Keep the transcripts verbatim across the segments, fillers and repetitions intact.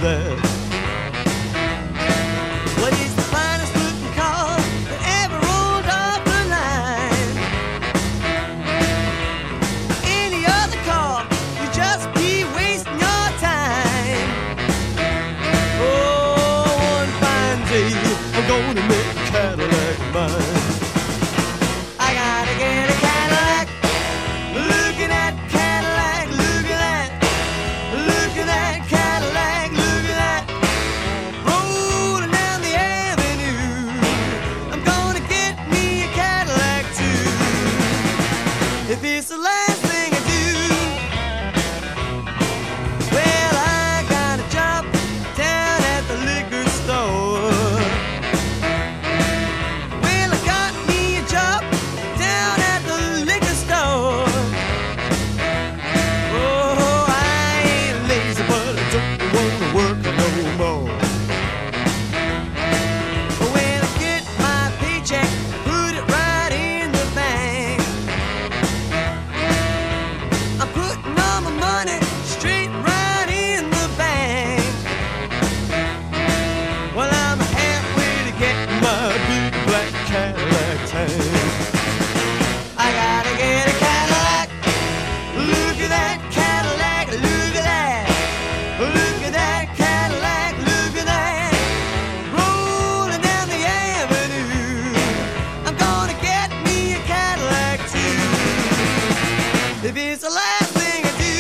that? What is the finest looking car that ever rolled off the line? Any other car, you just be wasting your time. Oh, one fine day, I'm gonna make a Cadillac mine. I gotta get a Cadillac. Look at that Cadillac, look at that. Look at that Cadillac, look at that. Rolling down the avenue. I'm gonna get me a Cadillac too. If it's the last thing I do, well, I got a job down at the liquor store. Well, I got me a job down at the liquor store. Oh, I ain't lazy, but I don't wanna work no more. When I get my paycheck, put it right in the bank. I'm putting all my money straight right in the bank. Well, I'm halfway to get my big black Cadillac tank. I gotta get a Cadillac. Look at that Cadillac, look at that. Look at that Cadillac, look at that. Rolling down the avenue. I'm gonna get me a Cadillac too. If it's the last thing I do.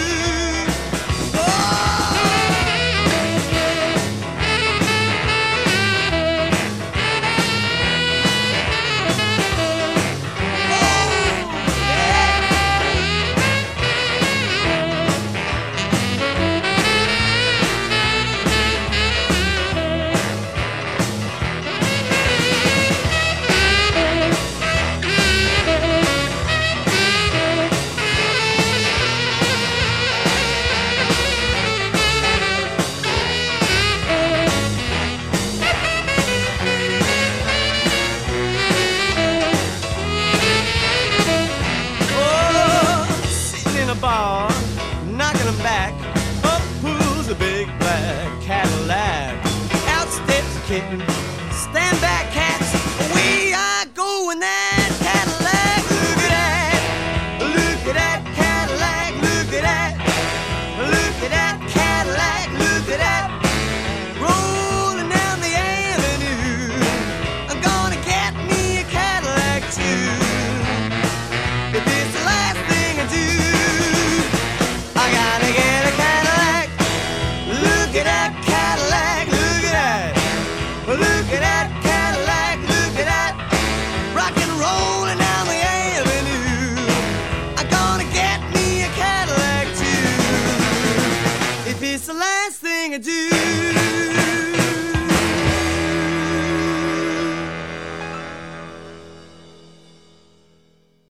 Oh, sitting in a bar, knocking them back. Up pulls a big black Cadillac. Out steps a kitten. Stand back, cats. Away I go in that Cadillac. Look at that. Look at that Cadillac. Look at that. Look at that Cadillac. Look at that. Rolling down the avenue. I'm gonna get me a Cadillac too. If it's the last thing I do, I gotta get a Cadillac. Look at that Cadillac, look at that. Look at that Cadillac, look at that. Rock and rolling down the avenue. I'm gonna get me a Cadillac too. If it's the last thing I do.